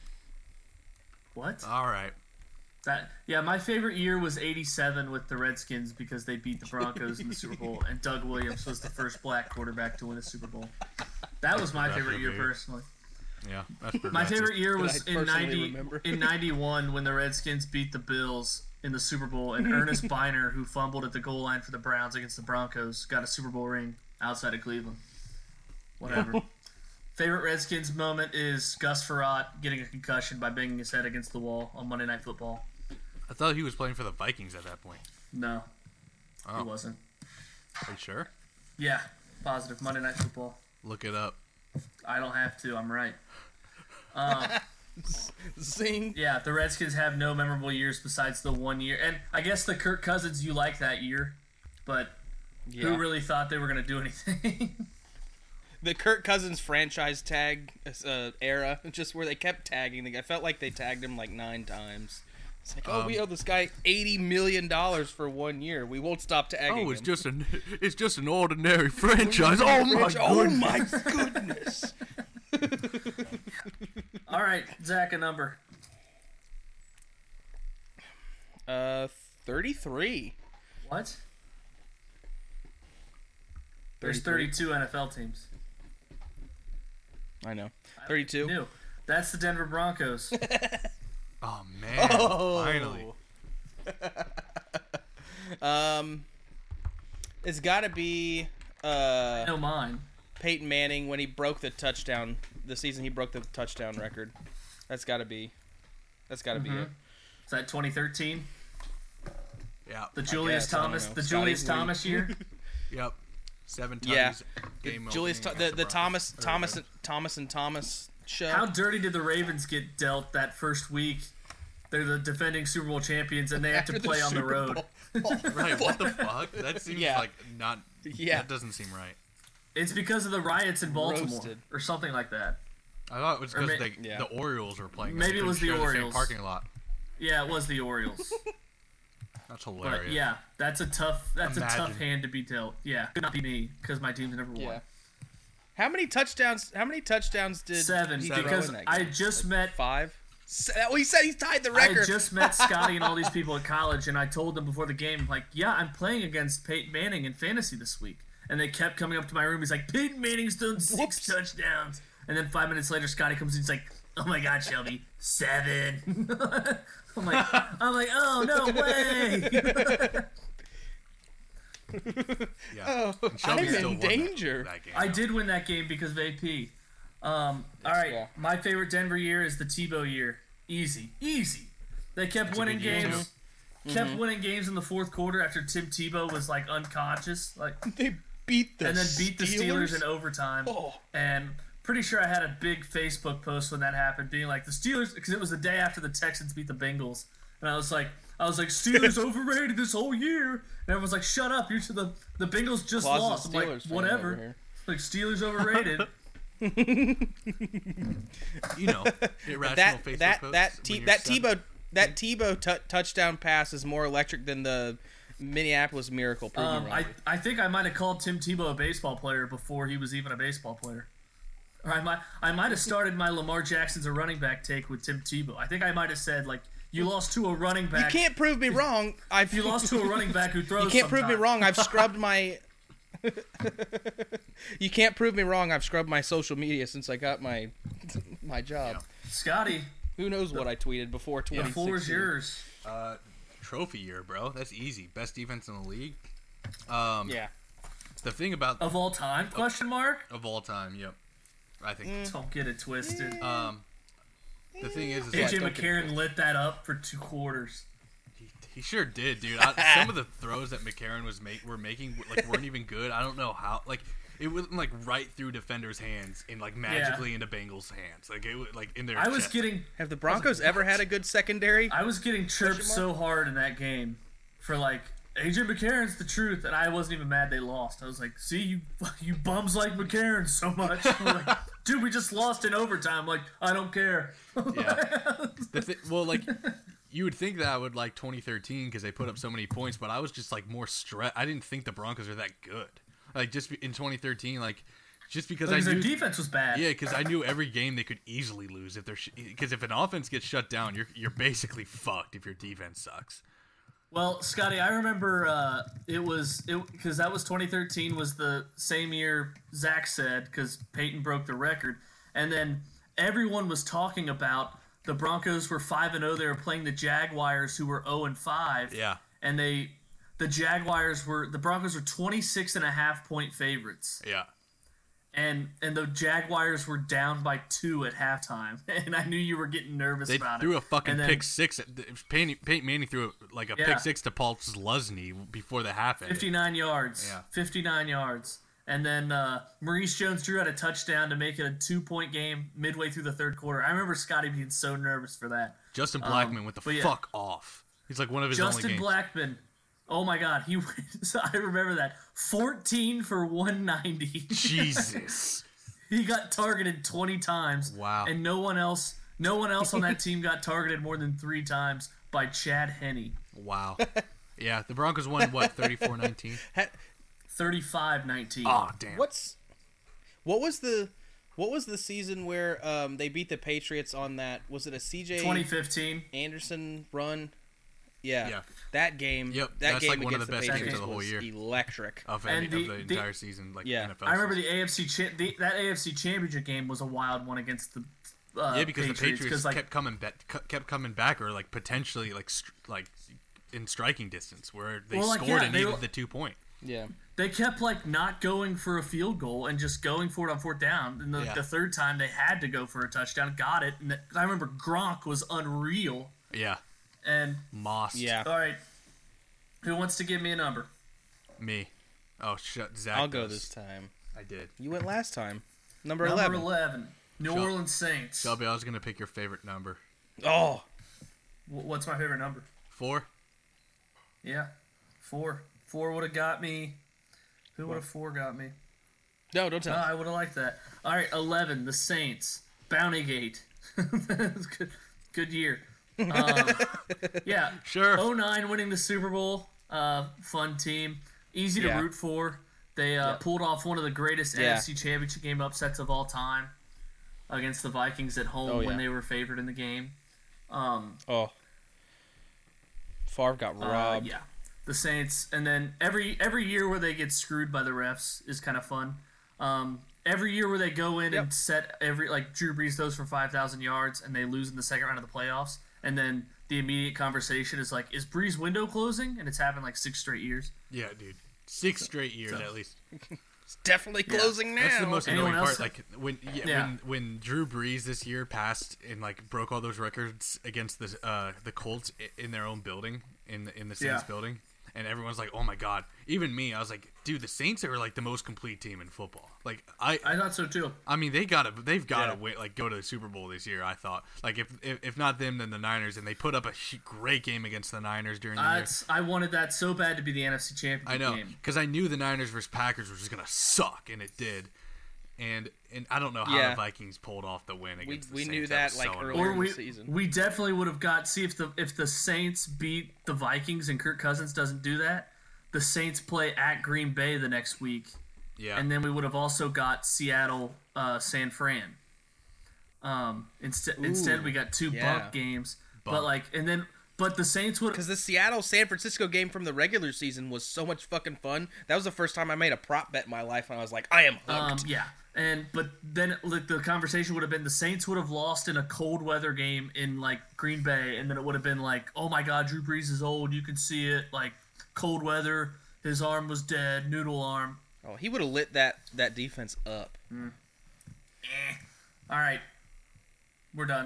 What? All right. That yeah, my favorite year was eighty-seven with the Redskins because they beat the Broncos in the Super Bowl, and Doug Williams was the first black quarterback to win a Super Bowl. That was my favorite year personally. Yeah, that's My favorite year was I in personally ninety remember. in ninety-one when the Redskins beat the Bills in the Super Bowl, and Ernest Biner, who fumbled at the goal line for the Browns against the Broncos, got a Super Bowl ring outside of Cleveland. Whatever. Favorite Redskins moment is Gus Frerotte getting a concussion by banging his head against the wall on Monday Night Football. I thought he was playing for the Vikings at that point. No, Oh, he wasn't. are you sure? Yeah, positive. Monday Night Football. Look it up. I don't have to. I'm right. Um, Zing. yeah, the Redskins have no memorable years besides the one year. And I guess the Kirk Cousins, you like that year. But Yeah. who really thought they were going to do anything? The Kirk Cousins franchise tag uh, era, just where they kept tagging. I felt like they tagged him like nine times. It's like, oh, Um, we owe this guy eighty million dollars for one year. We won't stop tagging Oh, it's him. just an it's just an ordinary franchise. Oh my Franchise- Oh goodness. my goodness. All right, Zach, a number. Uh, thirty-three. What? There's thirty-three. thirty-two N F L teams. I know. thirty-two. New. That's the Denver Broncos. Oh man! Oh. Finally. Um, it's got to be uh No mine. Peyton Manning when he broke the touchdown. The season he broke the touchdown record. That's got to be. That's got to be it. Is that twenty thirteen? Yeah. The Julius guess, I don't Thomas, know. the Scotty, Julius what do you- Thomas year. Yep. Seven Yeah. times. Game Julius, opening Tho- the against the Broncos. Thomas Or, Thomas uh, and Thomas and Thomas show. How dirty did the Ravens get dealt that first week? They're the defending Super Bowl champions, and they have After to the play on the Super road. Bowl. Right. What the fuck? That seems Yeah. like not. Yeah. That doesn't seem right. It's because of the riots in Baltimore Roasted. or something like that. I thought it was Or because ma- they Yeah. the Orioles were playing. Maybe so it was they the share same Orioles. parking lot. Yeah, it was the Orioles. That's But hilarious. yeah, that's a tough that's a tough Imagine. hand to be dealt. Yeah, could not be me because my team's never won. Yeah. How many touchdowns? How many touchdowns did Seven, he Seven. throw because in that I game? just met Five. Se- Well, he said he tied the I record. just met Scotty and all these people at college, and I told them before the game, like, yeah, I'm playing against Peyton Manning in fantasy this week. And they kept coming up to my room. He's like, Peyton Manning's done six Whoops. touchdowns. And then five minutes later, Scotty comes in. He's like, oh my God, Shelby, seven. I'm like, I'm like, oh no way. Yeah. Oh, And Shelby I'm still in won that- danger. That game. I did win that game because of A P. Um, all right, yeah. my favorite Denver year is the Tebow year. Easy, easy. They kept That's a winning good year, games. Kept winning games in the fourth quarter after Tim Tebow was like unconscious, like, They beat the and then beat the Steelers in overtime. Oh. And pretty sure I had a big Facebook post when that happened, being like the Steelers, because it was the day after the Texans beat the Bengals, and I was like, I was like, Steelers overrated this whole year, and everyone's like, shut up, you're to the the Bengals just Closet lost. I'm Steelers like, fan over whatever. here. Like Steelers overrated. You know, irrational That Facebook that posts that when T- you're that seven. Tebow that Tebow t- touchdown pass is more electric than the Minneapolis Miracle. Prove me Um, wrong. I, I think I might have called Tim Tebow a baseball player before he was even a baseball player. Or I might I might have started my Lamar Jackson's a running back take with Tim Tebow. I think I might have said, like, you lost to a running you back. can't prove me wrong. I've You lost to a running back who throws. You can't prove me sometimes. wrong. I've scrubbed my. You can't prove me wrong. I've scrubbed my social media since I got my my job. Scotty, Who knows what I tweeted before the twenty sixteen? floor is yours. Uh, trophy year, bro. That's easy. Best defense in the league. Um, Yeah. The thing about Of all time? Question mark. of all time, yep. I think. Mm. Don't get it twisted. Um, the thing is, is A J like, don't get it McCarron lit that up for two quarters. he, he sure did, dude. I, some of the throws that McCarron was make were making like weren't even good. I don't know how. Like it went like right through defenders' hands and like magically into Bengals' hands. Like it was like in their. I was chest. getting Have the Broncos ever had a good secondary? I was getting chirped Question so hard in that game for like A J McCarron's the truth, and I wasn't even mad they lost. I was like, see, you you bums like McCarron so much. I'm like, dude, we just lost in overtime. Like, I don't care. Yeah. The th- well, like, you would think that I would like twenty thirteen because they put up so many points, but I was just like more stressed. I didn't think the Broncos were that good. Like, just in twenty thirteen, like, just because Because I their knew defense was bad. Yeah, because I knew every game they could easily lose if they're because sh- if an offense gets shut down, you're you're basically fucked if your defense sucks. Well, Scotty, I remember uh, it was it because that was twenty thirteen was the same year Zach said because Peyton broke the record, and then everyone was talking about the Broncos were five and zero. They were playing the Jaguars, who were zero and five. Yeah, and they the Jaguars were the Broncos were twenty-six and a half point favorites. Yeah. And and the Jaguars were down by two at halftime, and I knew you were getting nervous they about it. They threw a fucking then, pick six. Peyton, Peyton Manning threw a, like a Yeah. pick six to Paul Zluzny before the half ended. fifty-nine yards. Yeah. fifty-nine yards. And then uh, Maurice Jones-Drew had a touchdown to make it a two-point game midway through the third quarter. I remember Scotty being so nervous for that. Justin Blackman Um, with the but yeah. fuck off. He's like one of his Justin only games. Blackman. Oh my God, he. I remember that. fourteen for one ninety. Jesus. He got targeted twenty times. Wow. And no one else, no one else on that team got targeted more than three times by Chad Henne. Wow. Yeah, the Broncos won what thirty-four nineteen. thirty-five nineteen. Oh damn. What's what was the what was the season where um, they beat the Patriots on that? Was it a C J twenty fifteen Anderson run? Yeah. Yeah. That game. Yep, That that's game like one of against the best Patriots games of the whole was year. electric. Of, And any, the- of the the- entire season, like Yeah. N F L I remember season. the A F C cha- the, that A F C Championship game was a wild one against the uh, Yeah, because Patriots, the Patriots 'cause, like, kept coming back, kept coming back, or like potentially like str- like in striking distance, where they Well, like, scored yeah, and they needed were- the two point. Yeah. they kept like not going for a field goal and just going for it on fourth down. And the, Yeah. the third time they had to go for a touchdown, got it. And the, I remember Gronk was unreal. Yeah, And Moss. Yeah. all right, who wants to give me a number? me. Oh shut, Zach. I'll go does. this time. I did. You went last time. Number, Number eleven. eleven, New Shel- Orleans Saints. Shelby, I was gonna pick your favorite number. Oh. Wh- What's my favorite number? Four. Yeah, four. Four would have got me. Who would have four got me? No, don't tell. Oh, I would have liked that. All right, eleven. The Saints. Bountygate. good, good year. Um, yeah. Sure. oh nine winning the Super Bowl. Uh, fun team. Easy to Yeah. root for. They uh, Yeah. pulled off one of the greatest Yeah. N F C Championship game upsets of all time against the Vikings at home Oh, when yeah. they were favored in the game. Um, Oh. Favre got uh, robbed. yeah. The Saints, and then every every year where they get screwed by the refs is kind of fun. Um, every year where they go in Yep. and set every like Drew Brees throws for five thousand yards and they lose in the second round of the playoffs, and then the immediate conversation is like, is Brees' window closing? And it's happened like six straight years. Yeah, dude. Six straight years so- at least. It's definitely Yeah. closing now. That's the most Anyone annoying else? part. Like when yeah, Yeah. when when Drew Brees this year passed and like broke all those records against the uh, the Colts i- in their own building in the in the Saints Yeah. building, and everyone's like, "Oh my god!" Even me, I was like, "Dude, the Saints are like the most complete team in football." Like I, I thought so too. I mean, they gotta, they've gotta Yeah. wait, like go to the Super Bowl this year. I thought, like if if, if not them, then the Niners, and they put up a sh- great game against the Niners during the Uh, year. it's, I wanted that so bad to be the N F C Championship I know, game. because I knew the Niners versus Packers was just gonna suck, and it did. And and I don't know how Yeah. the Vikings pulled off the win We, against the we Saints. knew was that like so earlier annoying. Or in we the season. we definitely would have got see if the if the Saints beat the Vikings and Kirk Cousins doesn't do that, the Saints play at Green Bay the next week. Yeah, And then we would have also got Seattle, uh, San Fran. Um, instead, instead we got two yeah. bump games, but Bump. like, and then, but the Saints would. Because the Seattle San Francisco game from the regular season was so much fucking fun. That was the first time I made a prop bet in my life, and I was like, I am Um, hooked. yeah, and but then like the conversation would have been the Saints would have lost in a cold weather game in like Green Bay, and then it would have been like, oh my God, Drew Brees is old, you can see it, like cold weather, his arm was dead, noodle arm. Oh, he would have lit that that defense up. All right, we're done.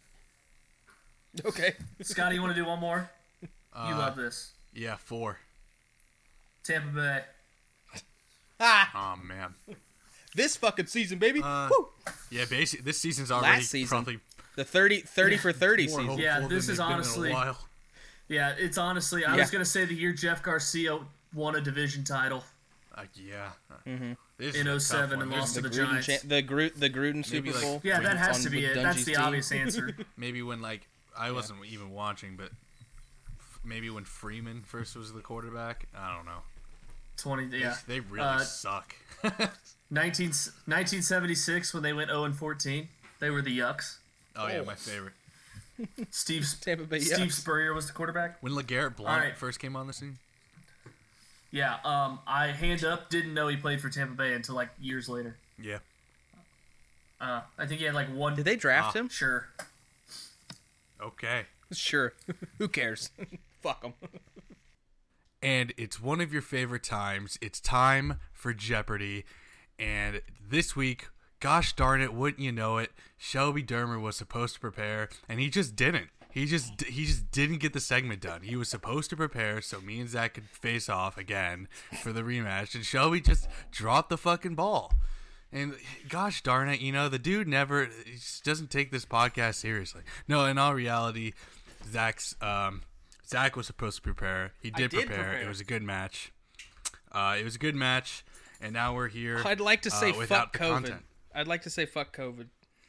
Okay. Scotty, you want to do one more? You Uh, love this. yeah, four. Tampa Bay. Ah, Oh man, this fucking season, baby. Uh, Woo! yeah. Basically, this season's already season. probably The thirty, thirty for thirty more season. hopeful Yeah, than this they've is been in a honestly- while. Yeah, it's honestly, I Yeah. was gonna say the year Jeff Garcia won a division title. Uh, yeah. Mm-hmm. This In is a oh tough seven one. and There's lost to the Gruden Giants. cha- the Gru- the Gruden Maybe, Super like, Bowl. Yeah, that has on to be with it. That's Dungy's the team. obvious answer. Maybe when like I wasn't even watching, but f- maybe when Freeman first was the quarterback. I don't know. twenty, yeah. They, they really Uh, suck. nineteen, nineteen seventy-six when they went oh and fourteen. They were the Yucks. Oh yeah, my favorite. Steve Tampa Bay Steve Yucks. Spurrier was the quarterback. When LeGarrette Blount All right. first came on the scene. Yeah, um, I hand up didn't know he played for Tampa Bay until like years later. Yeah. Uh, I think he had like one. Did they draft Ah. him? Sure. Okay. Sure. Who cares? Fuck them. And it's one of your favorite times. It's time for Jeopardy. And this week, gosh darn it, wouldn't you know it, Shelby Dermer was supposed to prepare, and he just didn't. He just he just didn't get the segment done. He was supposed to prepare so me and Zach could face off again for the rematch, and Shelby just dropped the fucking ball. And gosh darn it, you know, the dude never he just doesn't take this podcast seriously. No, in all reality, Zach's um, Zach was supposed to prepare. He did, did prepare. prepare. It was a good match. Uh, it was a good match, and now we're here. I'd like to say uh, without fuck the COVID. content. I'd like to say fuck COVID.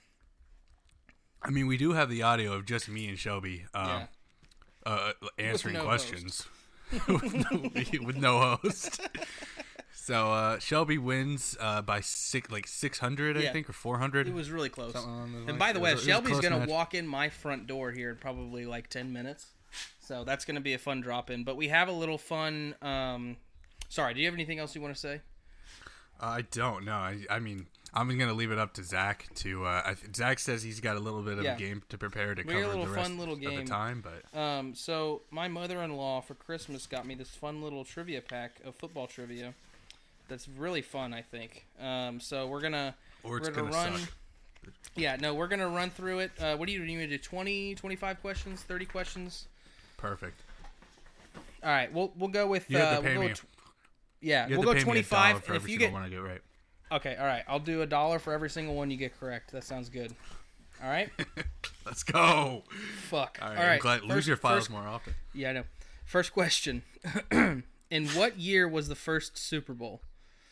I mean, we do have the audio of just me and Shelby um, Yeah. uh, answering no questions with, no, with no host. So uh, Shelby wins uh, by six, like six hundred, I Yeah. think, or four hundred. It was really close. Something along those And lines. by the It way, was- it was a Shelby's close going to match. walk in my front door here in probably like ten minutes. So that's going to be a fun drop in. But we have a little fun. Um, sorry, do you have anything else you want to say? Uh, I don't know. I, I mean, I'm going to leave it up to Zach to. Uh, I, th- Zach says he's got a little bit of Yeah. a game to prepare to We got a cover little the rest fun little of game. the time, but Um, so my mother-in-law for Christmas got me this fun little trivia pack of football trivia. That's really fun, I think. Um, so we're gonna or it's we're gonna, going to run. suck. Yeah, no, we're gonna run through it. Uh, what do you do? You want to do twenty, twenty-five questions, thirty questions? Perfect. All right, we'll we'll go with. You have uh, to pay we'll go me. tw- yeah, You have we'll to go pay me a dollar twenty-five. for And if every you single get one I get right. okay, all right, I'll do a dollar for every single one you get correct. That sounds good. All right. Let's go. Fuck. All right. All right. I'm glad, lose First- your files first- more often. Yeah, I know. First question. In what year was the first Super Bowl?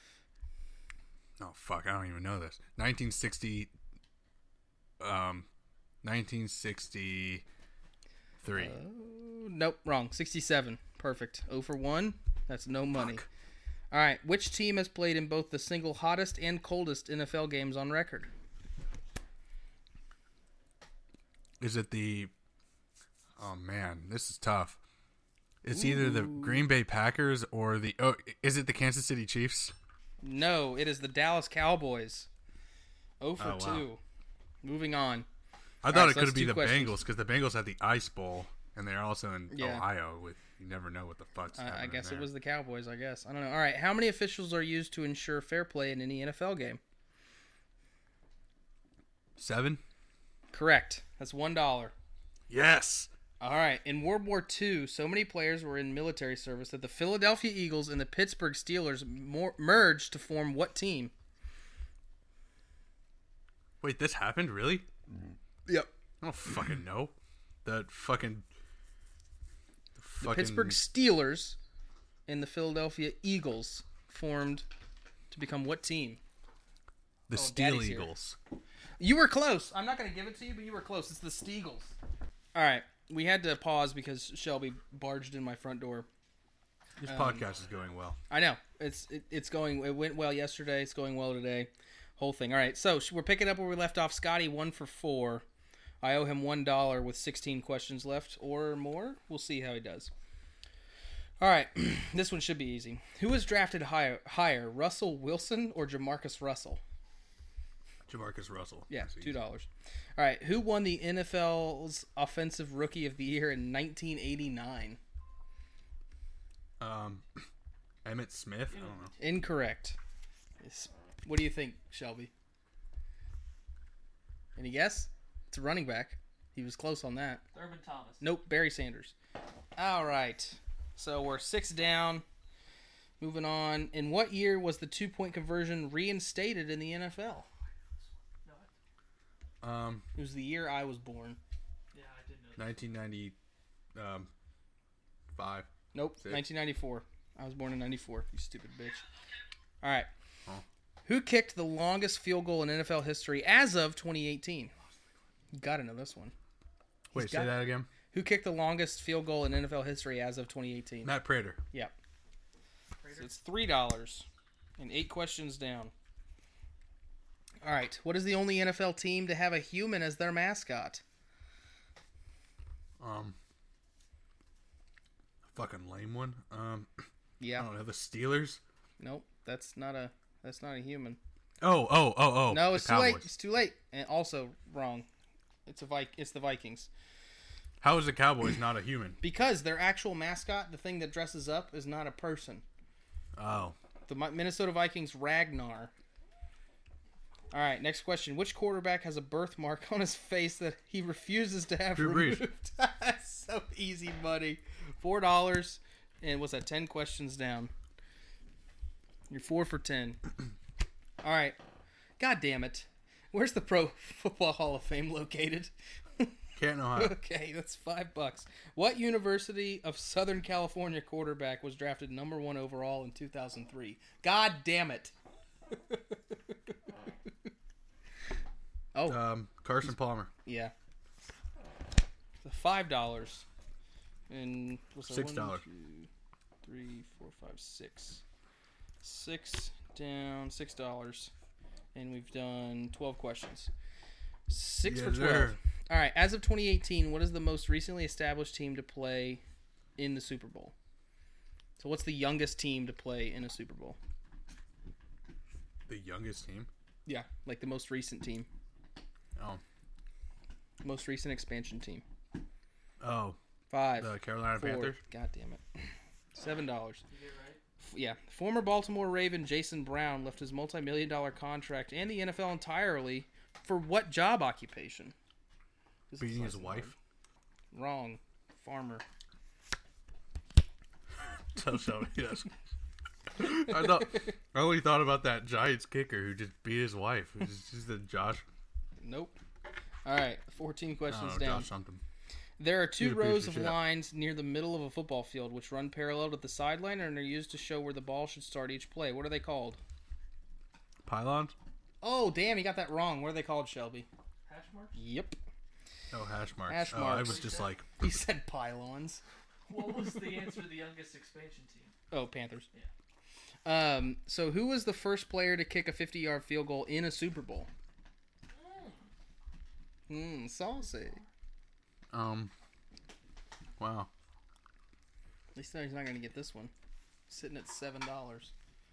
Oh fuck! I don't even know this. nineteen sixty. Um, nineteen sixty-three. Nope, wrong. sixty-seven. Perfect. oh for one. That's no money. Fuck. All right. Which team has played in both the single hottest and coldest N F L games on record? Is it the? Oh man, this is tough. It's either the Green Bay Packers or the. Oh, is it the Kansas City Chiefs? No, it is the Dallas Cowboys. oh for Oh, wow. two. Moving on. I All thought right, it so could that's be two the questions. Bengals because the Bengals had the Ice Bowl and they're also in Yeah. Ohio. With you never know what the fuck's. I, I happening guess it there. was the Cowboys, I guess. I don't know. All right. How many officials are used to ensure fair play in any N F L game? seven. Correct. That's one dollar. Yes. All right. In World War Two, so many players were in military service that the Philadelphia Eagles and the Pittsburgh Steelers more, merged to form what team? Wait, this happened really? Yep. I don't fucking know. That fucking. The The fucking Pittsburgh Steelers and the Philadelphia Eagles formed to become what team? The Oh, Steel Daddy's here. Eagles. You were close. I'm not going to give it to you, but you were close. It's the Steagles. All right. We had to pause because Shelby barged in my front door. This Um, podcast is going well. I know. It's it, it's going. It went well yesterday. It's going well today. Whole thing. All right. So we're picking up where we left off. Scotty one for four. I owe him one dollar with sixteen questions left or more. We'll see how he does. All right. This one should be easy. Who was drafted higher, higher Russell Wilson or Jamarcus Russell? Jamarcus Russell. Yeah, That's two easy. dollars. All right. Who won the N F L's Offensive Rookie of the Year in nineteen eighty-nine? Um, Emmett Smith. I don't know. Incorrect. It's- What do you think, Shelby? Any guess? It's a running back. He was close on that. Thurman Thomas. Nope, Barry Sanders. All right. So we're six down. Moving on. In what year was the two-point conversion reinstated in the N F L? Um, It was the year I was born. Yeah, I did know that. nineteen ninety. Um, five. Nope, Six. nineteen ninety-four. I was born in ninety-four. You stupid bitch. All right. Huh. Who kicked the longest field goal in N F L history as of twenty eighteen? You got to know this one. Wait, He's say got- that again. Who kicked the longest field goal in N F L history as of twenty eighteen? Matt Prater. Yep. So it's three dollars and eight questions down. All right. What is the only N F L team to have a human as their mascot? Um, fucking lame one. Um, I Yeah. don't know, the Steelers. Nope. That's not a. That's not a human. Oh, oh, oh, oh. No, the it's too late. Cowboys. It's too late. And also wrong. It's a Vi- It's the Vikings. How is the Cowboys not a human? Because their actual mascot, the thing that dresses up, is not a person. Oh, The Mi- Minnesota Vikings Ragnar. All right, next question. Which quarterback has a birthmark on his face that he refuses to have Drew Brees. removed? That's so easy, buddy. Four dollars, and what's that? Ten questions down. You're four for ten. All right. God damn it. Where's the Pro Football Hall of Fame located? Can't know how. Okay, that's five bucks. What University of Southern California quarterback was drafted number one overall in two thousand three? God damn it. Oh, Um, Carson Palmer. yeah. So five dollars. And what's that? Six One, dollars. two, three, four, five, six. Six down, six dollars. And we've done twelve questions. Six for Yes, twelve. sir. All right. As of twenty eighteen, what is the most recently established team to play in the Super Bowl? So, what's the youngest team to play in a Super Bowl? The youngest team. Yeah, like the most recent team, Oh, most recent expansion team. oh, Five, the Carolina four. Panthers. God damn it. Seven dollars. Yeah, former Baltimore Raven Jason Brown left his multi-million dollar contract and the N F L entirely for what job occupation? This is Beating nice his and wife. hard. Wrong. Farmer. Tell Shelby yes. I thought I only thought about that Giants kicker who just beat his wife. It was just a Josh. Nope. All right, fourteen I questions don't know, down. Josh something. There are two He's a piece rows of of shit. lines near the middle of a football field which run parallel with the sideline and are used to show where the ball should start each play. What are they called? Pylons? Oh, damn, you got that wrong. What are they called, Shelby? Hash marks? Yep. Oh, hash marks. Hash oh, I marks. was just like, He said pylons. What was the answer to the youngest expansion team? Oh, Panthers. Yeah. Um, so who was the first player to kick a fifty-yard field goal in a Super Bowl? Hmm, saucy. um, wow. At least he's not going to get this one. Sitting at seven dollars.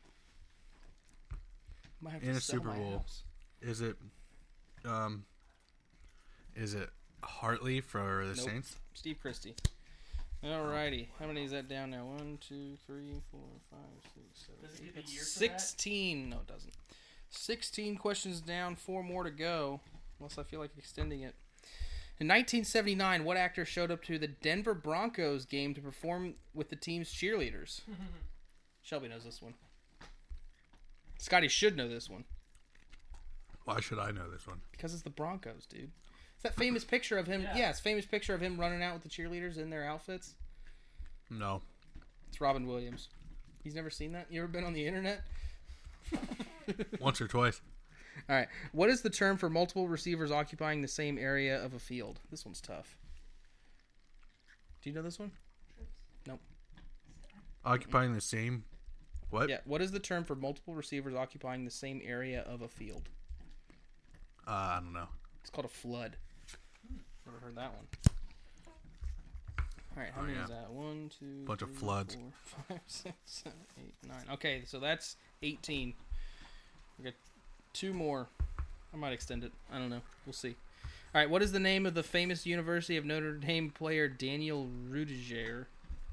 Might have to In a sell Super my Bowl. house. Is it, um, is it Hartley for the Nope. Saints? Steve Christie. Alrighty. How many is that down now? One, two, three, four, five, six, seven, Does it eight. give a That's year for that? sixteen. No, it doesn't. Sixteen questions down, four more to go. Unless I feel like extending it. In nineteen seventy-nine, what actor showed up to the Denver Broncos game to perform with the team's cheerleaders? Shelby knows this one. Scotty should know this one. Why should I know this one? Because it's the Broncos, dude. It's that famous picture of him. Yeah. Yeah, it's famous picture of him running out with the cheerleaders in their outfits. No. It's Robin Williams. He's never seen that? You ever been on the internet? Once or twice. All right. What is the term for multiple receivers occupying the same area of a field? This one's tough. Do you know this one? Nope. Occupying the same. What? Yeah. What is the term for multiple receivers occupying the same area of a field? Uh, I don't know. It's called a flood. Never heard that one. All right. How Oh, many yeah. is that? One, two, Bunch of three, floods. four, five, six, seven, eight, nine. Okay, so that's eighteen. We got two more. I might extend it. I don't know. We'll see. All right. What is the name of the famous University of Notre Dame player Daniel Rudiger?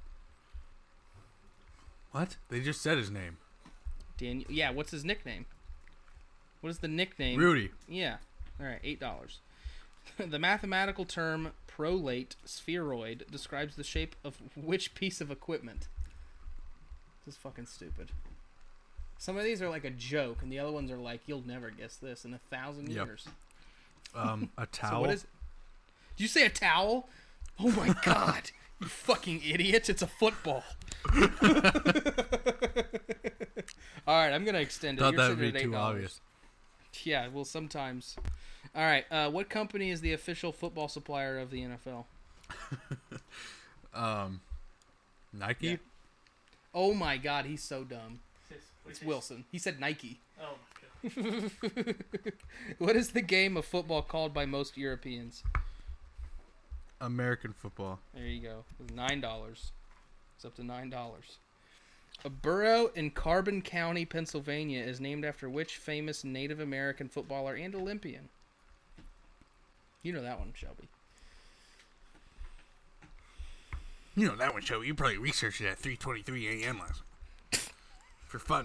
What? They just said his name. Daniel. Yeah. What's his nickname? What is the nickname? Rudy. Yeah. All right. Eight dollars. The mathematical term prolate spheroid describes the shape of which piece of equipment? This is fucking stupid. Some of these are like a joke, and the other ones are like, you'll never guess this in a thousand Yep. years. Um, a towel. So what is it? Did you say a towel? Oh my god. You fucking idiot. It's a football. All right, I'm gonna extend it. Thought You're that would sitting be at too eight dollars. obvious. Yeah, well, sometimes. All right, uh, what company is the official football supplier of the N F L? Um, Nike. Yeah. Oh my God, he's so dumb. It's Wilson. He said Nike. Oh my god. What is the game of football called by most Europeans? American football. There you go. Nine dollars. It's up to nine dollars. A borough in Carbon County, Pennsylvania, is named after which famous Native American footballer and Olympian? You know that one, Shelby. You know that one, Joe. You probably researched it at three twenty-three a.m. last night. For fun.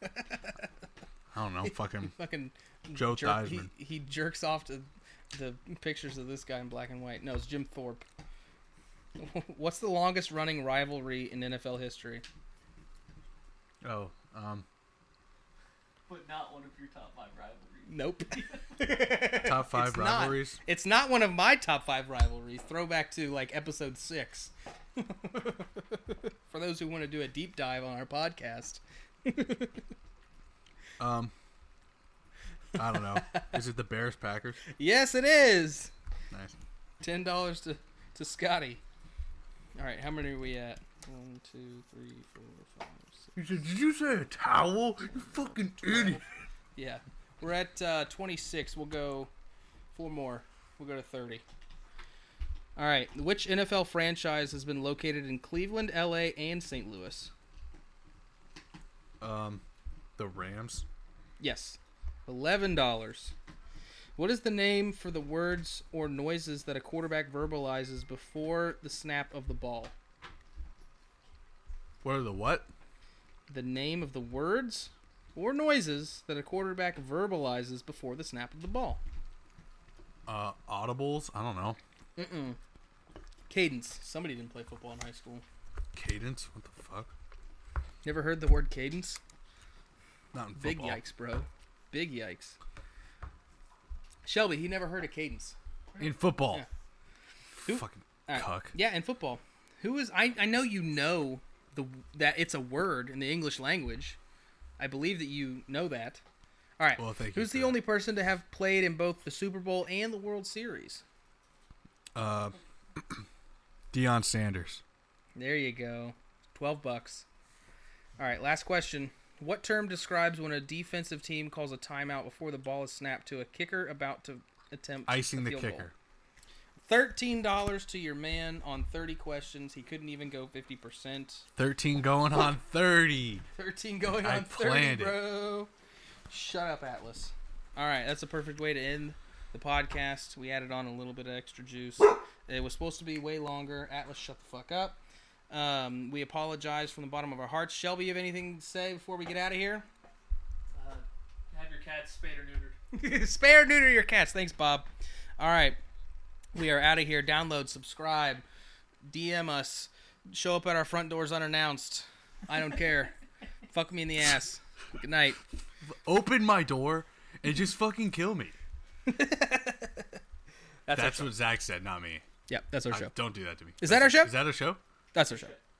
I don't know. Fucking Fucking Joe jerk, he, Theismann. he jerks off to the pictures of this guy in black and white. No, it's Jim Thorpe. What's the longest running rivalry in N F L history? Oh, um, But not one of your top five rivalries. Nope. top five It's rivalries. Not. It's not one of my top five rivalries. Throwback to like episode six. For those who want to do a deep dive on our podcast. Um, I don't know. Is it the Bears Packers? Yes, it is. Nice. Ten dollars to to Scotty. All right, how many are we at? One, two, three, four, five, six. You said, did you say a towel? You fucking idiot. Yeah, we're at uh, twenty-six. We'll go four more. We'll go to thirty. All right, which N F L franchise has been located in Cleveland, L A, and Saint Louis? Um, the Rams. Yes, eleven dollars. What is the name for the words or noises that a quarterback verbalizes before the snap of the ball? What are the what? The name of the words or noises that a quarterback verbalizes before the snap of the ball. Uh, audibles. I don't know. Mm-mm. Cadence. Somebody didn't play football in high school. Cadence. What the fuck? Never heard the word cadence? Not in Big football. yikes, bro. Big yikes. Shelby, he never heard of cadence. In football. Yeah. Who- Fucking All right. cuck. Yeah, in football. Who is I I know you know the that it's a word in the English language. I believe that you know that. All right. Well, thank you Who's for the that. only person to have played in both the Super Bowl and the World Series? Uh, Deion Sanders. There you go. twelve bucks. All right, last question. What term describes when a defensive team calls a timeout before the ball is snapped to a kicker about to attempt Icing a the field goal? kicker. thirteen dollars to your man on thirty questions. He couldn't even go fifty percent. thirteen going on thirty. thirteen going I on thirty, planned it. bro. Shut up, Atlas. All right, that's a perfect way to end the podcast. We added on a little bit of extra juice. It was supposed to be way longer. Atlas, shut the fuck up. Um, we apologize from the bottom of our hearts. Shelby, you have anything to say before we get out of here? Uh, have your cats spayed or neutered. Spay or neuter your cats. Thanks, Bob. All right. We are out of here. Download, subscribe, D M us, show up at our front doors unannounced. I don't care. Fuck me in the ass. Good night. Open my door and just fucking kill me. That's, That's our show. what Zach said, not me. Yeah, that's our I- show. don't do that to me. Is that our show? Is that a show? That's our show.